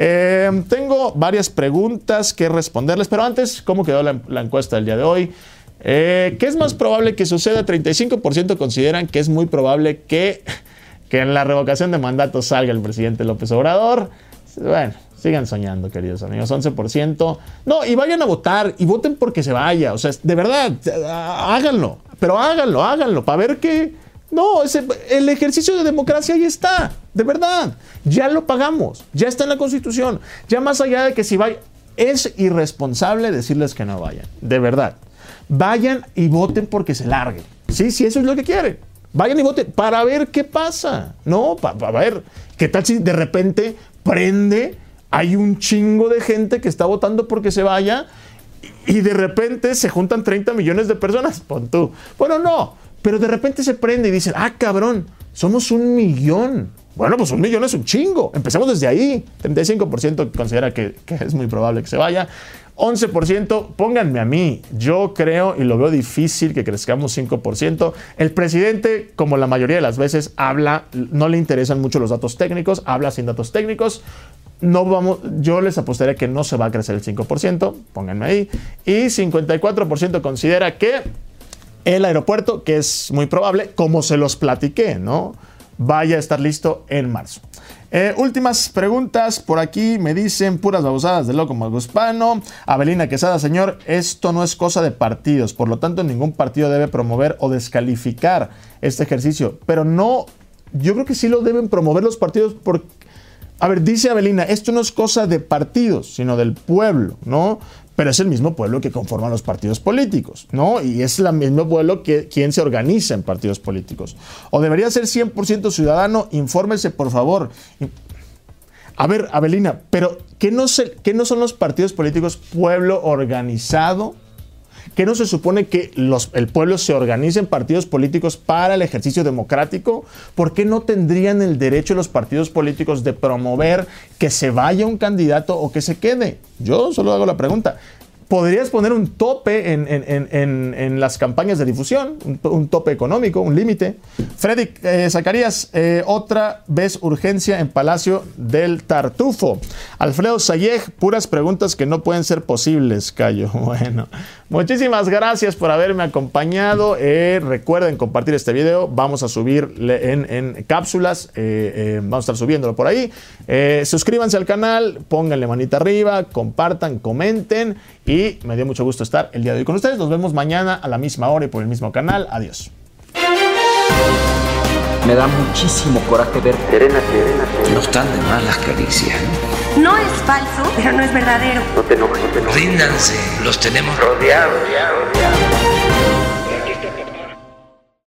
Eh, tengo varias preguntas que responderles, pero antes, ¿cómo quedó la, la encuesta del día de hoy? Eh, ¿Qué es más probable que suceda? treinta y cinco por ciento consideran que es muy probable que, que en la revocación de mandato salga el presidente López Obrador. Bueno, sigan soñando, queridos amigos. once por ciento. No, y vayan a votar y voten porque se vaya. O sea, de verdad, háganlo. Pero háganlo, háganlo, para ver que... No, ese, el ejercicio de democracia ahí está, de verdad. Ya lo pagamos, ya está en la Constitución. Ya más allá de que si vayan... Es irresponsable decirles que no vayan, de verdad. Vayan y voten porque se larguen. Sí, sí, eso es lo que quieren. Vayan y voten para ver qué pasa. No, para pa ver qué tal si de repente prende, hay un chingo de gente que está votando porque se vaya y de repente se juntan treinta millones de personas. Pon tú. Bueno, no, pero de repente se prende y dicen, ah, cabrón, somos un millón. Bueno, pues un millón es un chingo. Empecemos desde ahí. treinta y cinco por ciento considera que, que es muy probable que se vaya. once por ciento, pónganme a mí. Yo creo y lo veo difícil que crezcamos cinco por ciento. El presidente, como la mayoría de las veces, habla, no le interesan mucho los datos técnicos, habla sin datos técnicos. No vamos, yo les apostaría que no se va a crecer el cinco por ciento, pónganme ahí. Y cincuenta y cuatro por ciento considera que el aeropuerto, que es muy probable, como se los platiqué, ¿no?, vaya a estar listo en marzo. Eh, últimas preguntas por aquí, me dicen puras babosadas de loco maguspano. Avelina Quesada, señor, esto no es cosa de partidos, por lo tanto ningún partido debe promover o descalificar este ejercicio, pero no, yo creo que sí lo deben promover los partidos porque, a ver, dice Avelina, esto no es cosa de partidos, sino del pueblo, ¿no? Pero es el mismo pueblo que conforma los partidos políticos, ¿no? Y es el mismo pueblo que quien se organiza en partidos políticos. O debería ser cien por ciento ciudadano, infórmese, por favor. A ver, Avelina, pero ¿qué no, se, qué no son los partidos políticos pueblo organizado? ¿Qué no se supone que los, el pueblo se organice en partidos políticos para el ejercicio democrático? ¿Por qué no tendrían el derecho los partidos políticos de promover que se vaya un candidato o que se quede? Yo solo hago la pregunta. ¿Podrías poner un tope en, en, en, en las campañas de difusión? Un, un tope económico, un límite. Freddy eh, Zacarías, eh, otra vez urgencia en Palacio del Tartufo. Alfredo Sayeg, puras preguntas que no pueden ser posibles, Cayo. Bueno, muchísimas gracias por haberme acompañado. Eh, recuerden compartir este video. Vamos a subir en, en cápsulas. Eh, eh, vamos a estar subiéndolo por ahí. Eh, suscríbanse al canal, pónganle manita arriba, compartan, comenten. Y me dio mucho gusto estar el día de hoy con ustedes. Nos vemos mañana a la misma hora y por el mismo canal. Adiós. Me da muchísimo coraje ver. Serena, Serena, Serena. No están de más las caricias. No es falso, pero no es verdadero. No te enojes, no te enojes. Ríndanse, los tenemos Rodeados, rodeados.